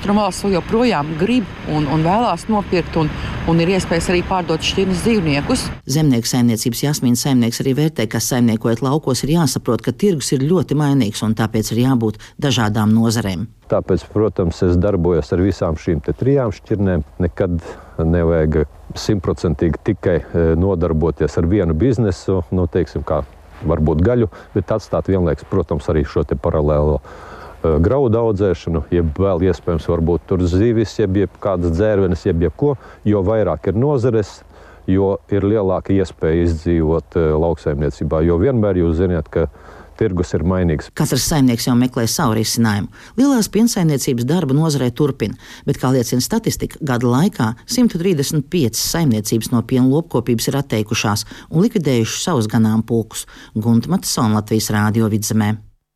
austrumvalsts joprojām grib un vēlās nopirkt un ir iespējas arī pārdot šķirnes dzīvniekus. Zemnieku saimniecības Jasmīnas saimnieks arī vērtē, ka saimniekojot laukos ir jāsaprot, ka tirgus ir ļoti mainīgs un tāpēc ir jābūt dažādām nozarēm. Tāpēc, protams, es darbojos ar visām šīm 3 šķirnēm. Nekad nevajag 100% tikai nodarboties ar vienu biznesu, teiksim, kā varbūt gaļu, bet atstāt vienlaikus, protams, arī šo te paralēlo graudu audzēšanu, jeb vēl iespējams varbūt tur zivis, jeb kādas dzērvenes, jeb ko, jo vairāk ir nozares, jo ir lielāka iespēja izdzīvot lauksaimniecībā, jo vienmēr jūs zināt, ka tirgus ir mainīgs. Katrs saimnieks jau meklē savu risinājumu. Lielās piensaimniecības darba nozarē turpina, bet, kā liecina statistika, gada laikā 135 saimniecības no piena lopkopības ir atteikušās un likvidējuši savus ganāmpulkus. Gunta Matisona, Latvijas Rādio Vidzemē.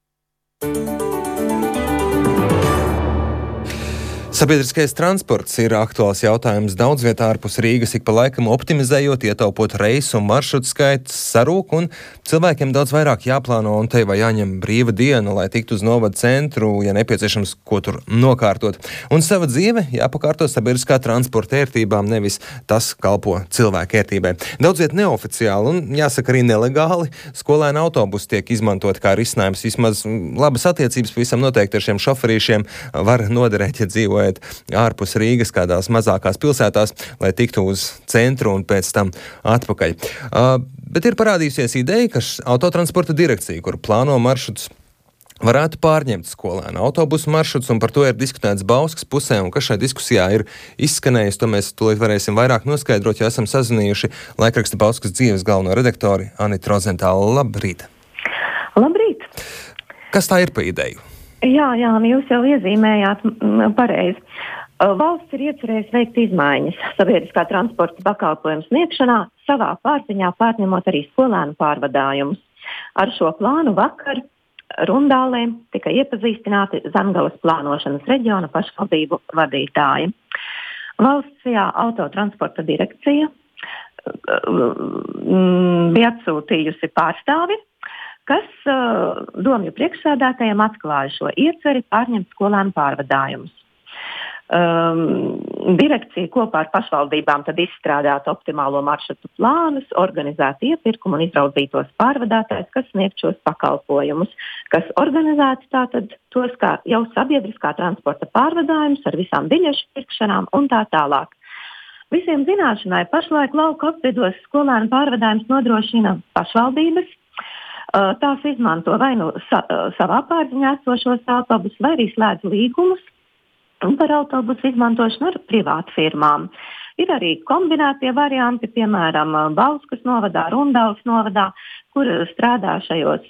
Sabiedriskais transports ir aktuāls jautājums daudz vietā ārpus Rīgas, ik pa laikam optimizējot, ietaupot reisu un maršrutu skaits sarūk, un cilvēkiem daudz vairāk jāplāno un te vai jāņem brīva diena, lai tiktu uz novada centru, ja nepieciešams, ko tur nokārtot. Un sava dzīve jāpakārto sabiedriskā transporta ērtībām, nevis tas kalpo cilvēku ērtībai. Daudz viet neoficiāli un, jāsaka, arī nelegāli skolēnu autobusi tiek izmantot kā risinājums. Vismaz labas attiecības pavisam noteikti ar šiem šoferīšiem var noderēt, ja dzīvoja ārpus Rīgas kādās mazākās pilsētās, lai tiktu uz centru un pēc tam atpakaļ. Bet ir parādījusies ideja, ka autotransporta direkcija, kur plāno maršrutus, varētu pārņemt skolēnu autobusu maršrutus, un par to ir diskutēts Bauskas pusē, un kas šai diskusijā ir izskanējis, to mēs tūlīt varēsim vairāk noskaidrot, jo esam sazinājuši laikraksta Bauskas dzīves galveno redaktori Anitu Rozentālu. Labrīt! Labrīt! Kas tā ir pa ideju? Jā, jūs jau iezīmējāt pareizi. Valsts ir iecerējusi veikt izmaiņas sabiedriskā transporta pakalpojumu sniegšanā, savā pārziņā pārņemot arī skolēnu pārvadājumus. Ar šo plānu vakar Rundālē tika iepazīstināti Zemgales plānošanas reģiona pašvaldību vadītāji. Valsts autotransporta direkcija bija atsūtījusi pārstāvi, kas domju priekšsēdētājiem atklāja šo ieceri pārņemt skolēnu pārvadājumus. Direkcija kopā ar pašvaldībām tad izstrādātu optimālo maršrutu plānus, organizētu iepirkumu un izraudzītos pārvadātājus, kas sniegt šos pakalpojumus, kas organizētu tātad tos kā jau sabiedriskā transporta pārvadājumus ar visām biļešu pirkšanām un tā tālāk. Visiem zināšanai pašlaik lauku apvidos skolēnu pārvadājumus nodrošina pašvaldības. Tās izmanto vai savā pārziņā esošos autobusus, vai arī slēdz līgumus par autobusu izmantošanu ar privātu firmām. Ir arī kombinētie varianti, piemēram, Bauskas novadā, Rundāles novadā, kur strādā šajos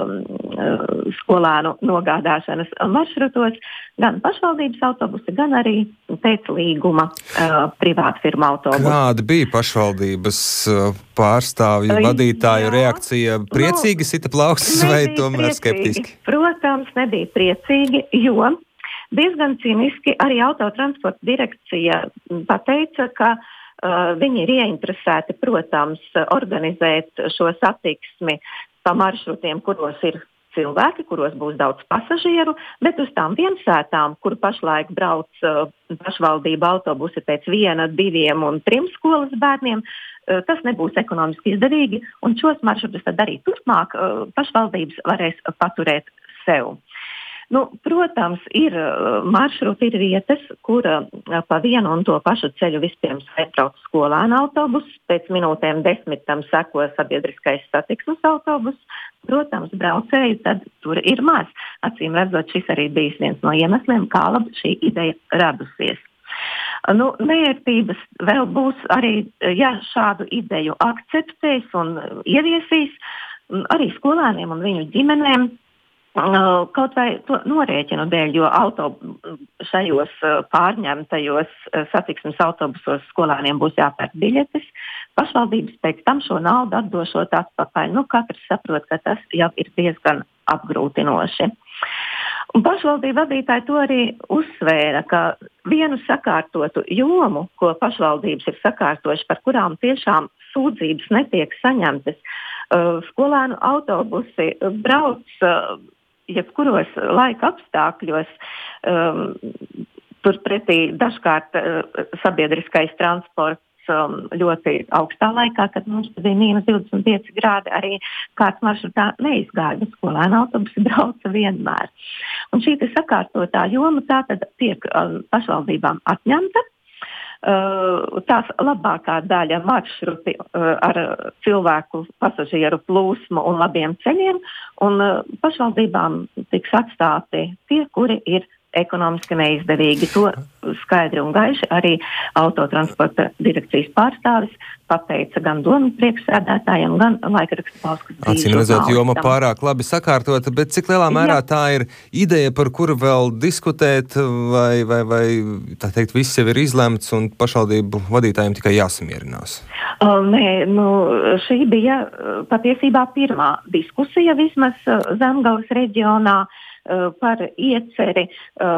skolēnu nogādāšanas maršrutos gan pašvaldības autobusi, gan arī pēc līguma privāta firma autobusi. Kāda bija pašvaldības pārstāvju vadītāju reakcija? Priecīgi sita plaukstas vai tomēr skeptiski? Protams, nebija priecīgi, jo diezgan cīniski arī autotransporta direkcija pateica, ka viņi ir ieinteresēti, protams, organizēt šo satiksmi pa maršrutiem, kuros ir cilvēki, kuros būs daudz pasažieru, bet uz tām viensētām, kur pašlaik brauc pašvaldība autobusi pēc 1, 2 un 3 skolas bērniem, tas nebūs ekonomiski izdevīgi, un šos maršrutus tad arī turpmāk pašvaldības varēs paturēt sev. Protams, ir maršruti, ir vietas, kur pa vienu un to pašu ceļu vispirms aizbrauc skolēnu autobus, pēc minūtēm 10 tam seko sabiedriskais satiksmes autobus. Protams, braucēju tad tur ir maz. Acīm redzot, šis arī bijis viens no iemesliem, kā labi šī ideja radusies. Neērtības vēl būs arī, ja šādu ideju akceptēs un ieviesīs arī skolēniem un viņu ģimenēm. Kaut vai to norēķinu dēļ, jo šajos pārņemtajos satiksmes autobusos skolēniem būs jāpērk biļetes, pašvaldības pēc tam šo naudu atdošot atpakaļ. Katrs saprot, ka tas jau ir diezgan apgrūtinoši. Un pašvaldību vadītāji to arī uzsvēra, ka vienu sakārtotu jomu, ko pašvaldības ir sakārtojuši, par kurām tiešām sūdzības netiek saņemtas, skolēnu autobusi brauc jebkuros laika apstākļos, Turpretī dažkārt sabiedriskais transports ļoti augstā laikā, kad mums bija -25 grādi, arī kāds maršrutā neizgāja, bet skolēnu autobusi brauca vienmēr. Un šī sakārtotā joma tātad tiek pašvaldībām atņemta. Tās labākā daļa maršruti ar cilvēku pasažieru plūsmu un labiem ceļiem, un pašvaldībām tiks atstāti tie, kuri ir ekonomiski neizdevīgi. To skaidri un gaiši arī autotransporta direkcijas pārstāvis pateica gan domu priekšsēdētājiem, gan laikraksta Bauskas Brīžu. Acīm redzot, joma pārāk labi sakārtota, bet cik lielā mērā tā ir ideja, par kuru vēl diskutēt, vai tā teikt, viss jau ir izlemts un pašvaldību vadītājiem tikai jāsamierinās? Nē, šī bija patiesībā pirmā diskusija vismaz Zemgales reģionā par ieceri.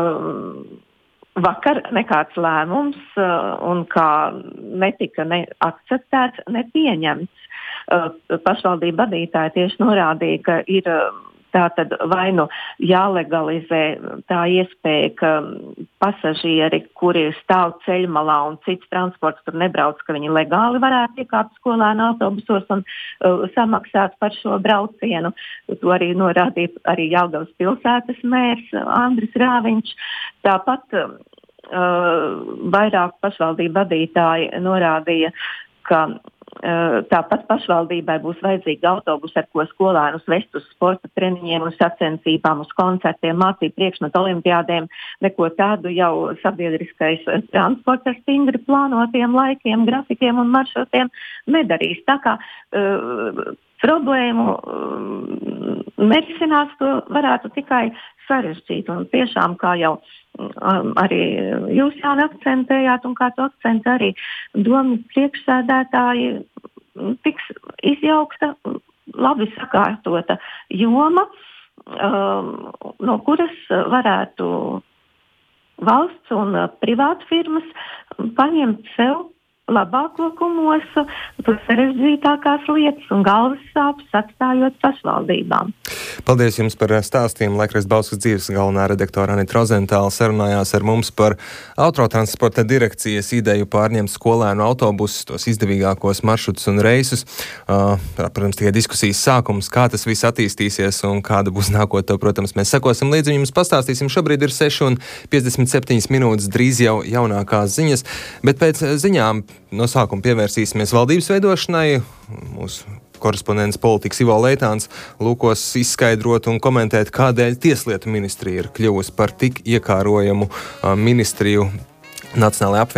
Vakar nekāds lēmums un kā netika ne akceptēts, ne pieņemts. Pašvaldība vadītāji tieši norādīja, ka ir tātad vai nu jālegalizē tā iespēja, ka pasažieri, kuri stāv ceļmalā un cits transports tur nebrauc, ka viņi legāli varētu iekāpt skolēnu autobusos un samaksāt par šo braucienu. To arī norādīja arī Jelgavas pilsētas mērs Andris Rāviņš. Tāpat vairāk pašvaldību vadītāji norādīja, ka tāpat pašvaldībai būs vajadzīgi autobusi, ar ko skolēnus vest uz sporta treniņiem, uz sacensībām, uz koncertiem, mācību priekšmetu olimpiādēm. Neko tādu jau sabiedriskais transports ar stingri plānotiem laikiem, grafikiem un maršrutiem nedarīs. Tā kā problēmu nerisinās, to varētu tikai sarežģīt. Un tiešām, kā jau arī jūs, Jāni, akcentējāt, un kā to akcentē arī domu priekšsēdētāji, tiks izjaukta, labi sakārtota joma, no kuras varētu valsts un privātu firmas paņemt sev labāko kumosu, tur sarežģītākās lietas un galvas sāpes atstājot pašvaldībām. Paldies jums par stāstījumu. Laikraksta Bauskas dzīves galvenā redaktore Anita Rozentāla sarunājās ar mums par autotransporta direkcijas ideju pārņemt skolēnu autobusus, tos izdevīgākos maršrutus un reisus. Protams, tikai diskusijas sākums, kā tas viss attīstīsies un kāda būs nākotnē, protams, mēs sekosim līdzi un jums pastāstīsim. Šobrīd ir 6:57 minūtes, drīz jau jaunākās ziņas, bet pēc ziņām no sākuma pievērsīsimies valdības veidošanai. Mūsu korespondents politikas Ivo Leitāns lūkos izskaidrot un komentēt, kādēļ Tieslietu ministrija ir kļuvusi par tik iekārojamu ministriju Nacionālajā apvienībā.